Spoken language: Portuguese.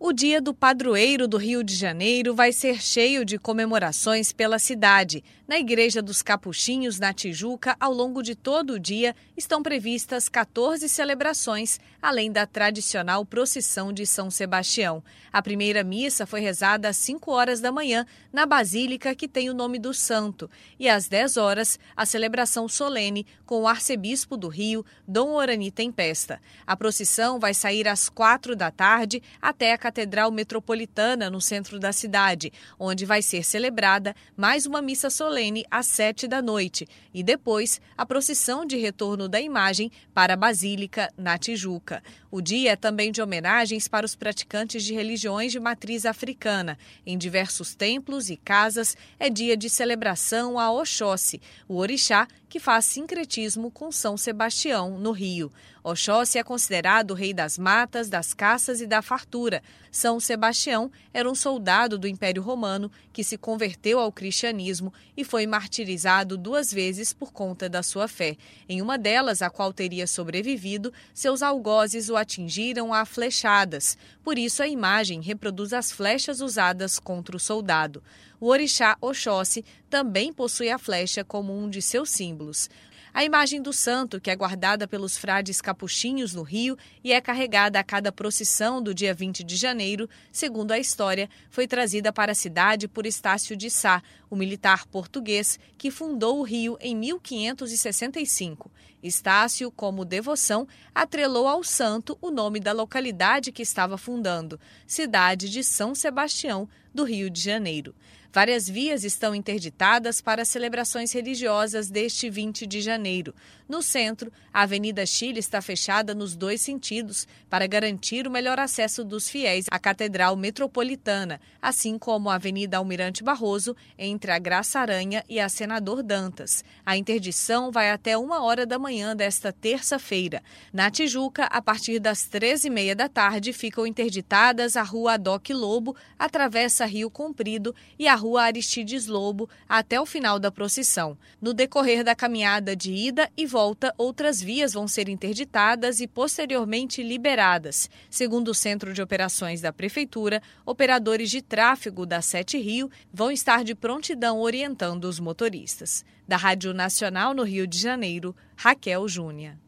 O Dia do Padroeiro do Rio de Janeiro vai ser cheio de comemorações pela cidade. Na Igreja dos Capuchinhos, na Tijuca, ao longo de todo o dia, estão previstas 14 celebrações, além da tradicional procissão de São Sebastião. A primeira missa foi rezada às 5 horas da manhã, na Basílica, que tem o nome do santo. E às 10 horas, a celebração solene com o arcebispo do Rio, Dom Orani Tempesta. A procissão vai sair às 4 da tarde até a Catedral Metropolitana, no centro da cidade, onde vai ser celebrada mais uma missa solene às 7 da noite e depois a procissão de retorno da imagem para a Basílica, na Tijuca. O dia é também de homenagens para os praticantes de religiões de matriz africana. Em diversos templos e casas é dia de celebração a Oxóssi, o orixá que faz sincretismo com São Sebastião, no Rio. Oxóssi é considerado o rei das matas, das caças e da fartura. São Sebastião era um soldado do Império Romano que se converteu ao cristianismo e foi martirizado 2 vezes por conta da sua fé. Em uma delas, a qual teria sobrevivido, seus algozes o atingiram a flechadas. Por isso, a imagem reproduz as flechas usadas contra o soldado. O orixá Oxóssi também possui a flecha como um de seus símbolos. A imagem do santo, que é guardada pelos frades capuchinhos no Rio e é carregada a cada procissão do dia 20 de janeiro, segundo a história, foi trazida para a cidade por Estácio de Sá, o militar português que fundou o Rio em 1565. Estácio, como devoção, atrelou ao santo o nome da localidade que estava fundando, cidade de São Sebastião, do Rio de Janeiro. Várias vias estão interditadas para celebrações religiosas deste 20 de janeiro. No centro, a Avenida Chile está fechada nos 2 sentidos para garantir o melhor acesso dos fiéis à Catedral Metropolitana, assim como a Avenida Almirante Barroso, entre a Graça Aranha e a Senador Dantas. A interdição vai até 1 hora da manhã desta terça-feira. Na Tijuca, a partir das 13h30 da tarde, ficam interditadas a Rua Adoc Lobo, a Travessa Rio Comprido e a Rua Aristides Lobo até o final da procissão. No decorrer da caminhada de ida e volta, outras vias vão ser interditadas e posteriormente liberadas. Segundo o Centro de Operações da Prefeitura, operadores de tráfego da 7 Rio vão estar de prontidão orientando os motoristas. Da Rádio Nacional no Rio de Janeiro, Raquel Júnia.